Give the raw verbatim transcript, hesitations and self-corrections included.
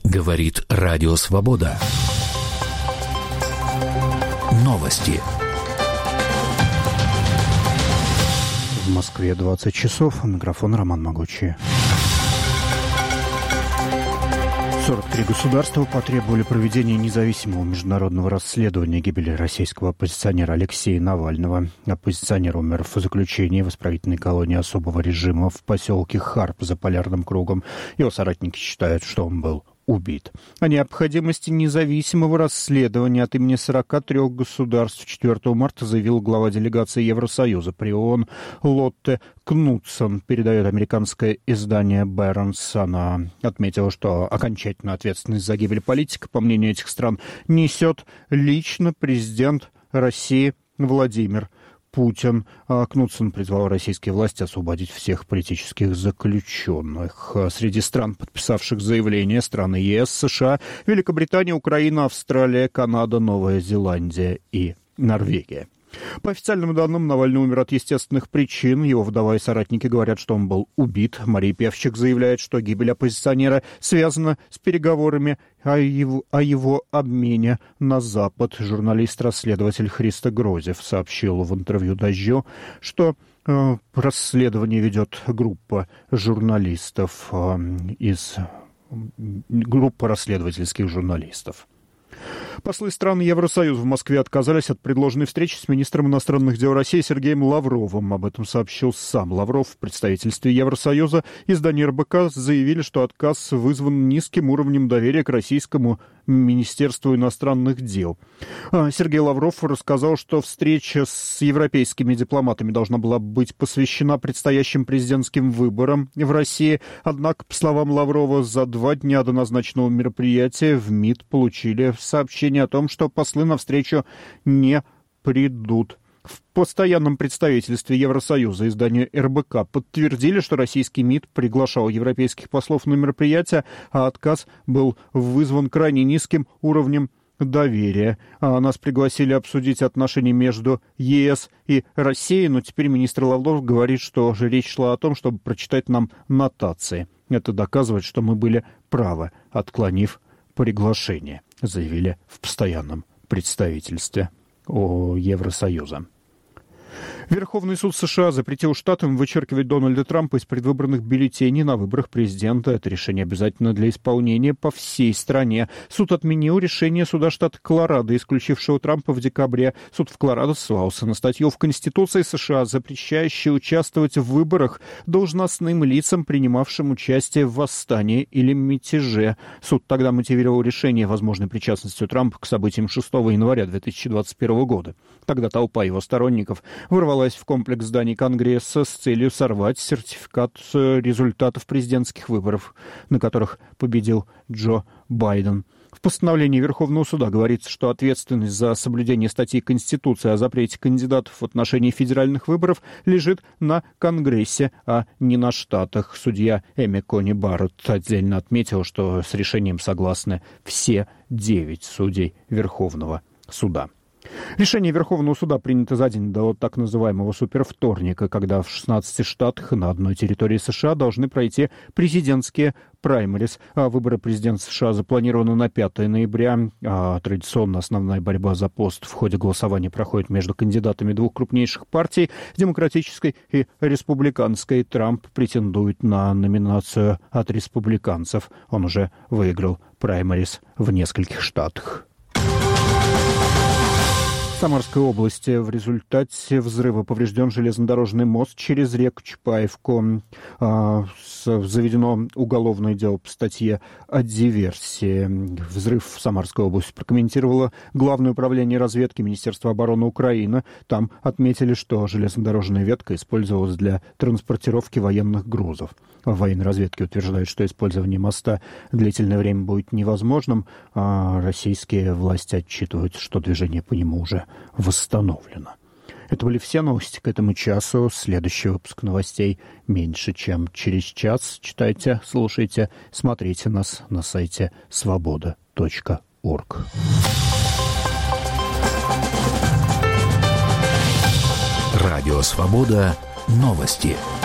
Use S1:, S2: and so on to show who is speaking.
S1: Говорит Радио Свобода. Новости.
S2: В Москве двадцать часов. Микрофон Роман Могучий. сорок три государства потребовали проведения независимого международного расследования гибели российского оппозиционера Алексея Навального. Оппозиционер умер в заключении в исправительной колонии особого режима в поселке Харп за Полярным кругом. Его соратники считают, что он был убит. О необходимости независимого расследования от имени сорока трёх государств четвёртого марта заявил глава делегации Евросоюза при ООН Лотте Кнутсон, передает американское издание Бернс. Она отметила, что окончательную ответственность за гибель политика, по мнению этих стран, несет лично президент России Владимир Путин. Кнутсон призвал российские власти освободить всех политических заключенных. Среди стран, подписавших заявление, страны ЕС, США, Великобритания, Украина, Австралия, Канада, Новая Зеландия и Норвегия. По официальным данным, Навальный умер от естественных причин. Его вдова и соратники говорят, что он был убит. Мария Певчик заявляет, что гибель оппозиционера связана с переговорами о его, о его обмене на Запад. Журналист-расследователь Христо Грозев сообщил в интервью «Дождю», что э, расследование ведет группа журналистов э, из группа расследовательских журналистов. Послы стран Евросоюза в Москве отказались от предложенной встречи с министром иностранных дел России Сергеем Лавровым. Об этом сообщил сам Лавров. В представительстве Евросоюза издании эр бэ ка заявили, что отказ вызван низким уровнем доверия к российскому Министерству иностранных дел. Сергей Лавров рассказал, что встреча с европейскими дипломатами должна была быть посвящена предстоящим президентским выборам в России. Однако, по словам Лаврова, за два дня до назначенного мероприятия в МИД получили сообщение о том, что послы на встречу не придут. В постоянном представительстве Евросоюза изданию эр бэ ка подтвердили, что российский МИД приглашал европейских послов на мероприятие, а отказ был вызван крайне низким уровнем доверия. А нас пригласили обсудить отношения между ЕС и Россией, но теперь министр Лавров говорит, что же речь шла о том, чтобы прочитать нам нотации. Это доказывает, что мы были правы, отклонив приглашение, заявили в постоянном представительстве Евросоюза. Верховный суд США запретил штатам вычеркивать Дональда Трампа из предвыборных бюллетеней на выборах президента. Это решение обязательно для исполнения по всей стране. Суд отменил решение суда штата Колорадо, исключившего Трампа в декабре. Суд в Колорадо ссылался на статью в Конституции США, запрещающую участвовать в выборах должностным лицам, принимавшим участие в восстании или мятеже. Суд тогда мотивировал решение возможной причастностью Трампа к событиям шестого января две тысячи двадцать первого года. Тогда толпа его сторонников ворвалась в комплекс зданий Конгресса с целью сорвать сертификат результатов президентских выборов, на которых победил Джо Байден. В постановлении Верховного суда говорится, что ответственность за соблюдение статьи Конституции о запрете кандидатов в отношении федеральных выборов лежит на Конгрессе, а не на штатах. Судья Эми Кони Барретт отдельно отметил, что с решением согласны все девять судей Верховного суда. Решение Верховного суда принято за день до так называемого супервторника, когда в шестнадцати штатах и на одной территории США должны пройти президентские праймерис. А выборы президента США запланированы на пятое ноября. А традиционно основная борьба за пост в ходе голосования проходит между кандидатами двух крупнейших партий, демократической и республиканской. Трамп претендует на номинацию от республиканцев. Он уже выиграл праймерис в нескольких штатах. В Самарской области в результате взрыва поврежден железнодорожный мост через реку Чапаевку. Заведено уголовное дело по статье о диверсии. Взрыв в Самарской области прокомментировало Главное управление разведки Министерства обороны Украины. Там отметили, что железнодорожная ветка использовалась для транспортировки военных грузов. В военной разведке утверждают, что использование моста длительное время будет невозможным, а российские власти отчитывают, что движение по нему уже восстановлено. Это были все новости к этому часу. Следующий выпуск новостей меньше, чем через час. Читайте, слушайте, смотрите нас на сайте свобода точка орг.
S1: Радио «Свобода». Новости.